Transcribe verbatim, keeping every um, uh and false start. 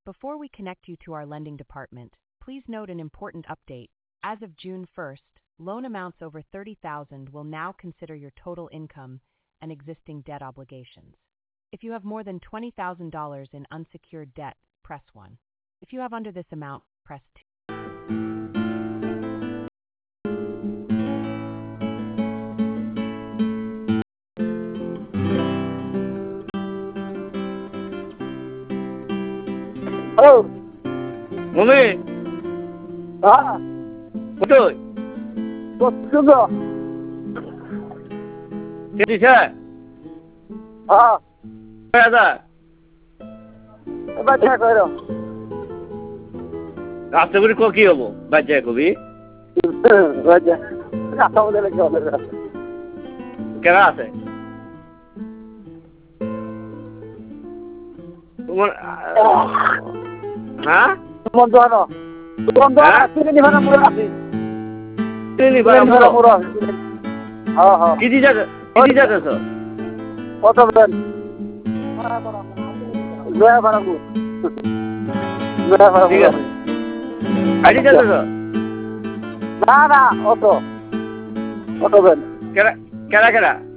Before we connect you to our lending department, please note an important update. As of June first, loan amounts over thirty thousand dollars will now consider your total income and existing debt obligations. If you have more than twenty thousand dollars in unsecured debt, press one. If you have under this amount, press two. Hello. Mami, Ah, betul. betul juga. Jadi saya, Ah, saya ada. baca kau. রাস্তা করে কি হবো বাচ্চা কবি Baca. Nak tahu dia lagi apa? কেনা আছে তোমার হ্যাঁ Mondono. Mondono. Sini di mana murah sih? তিনি Di mana murah? Ah, ah. কি দিছে কি দিছে তো Kota Ben. Dua barang bu. Dua barang. ঠিক আছে আইডি দিছে তো না না অটো অটো বেন কেনা কেনা কেনা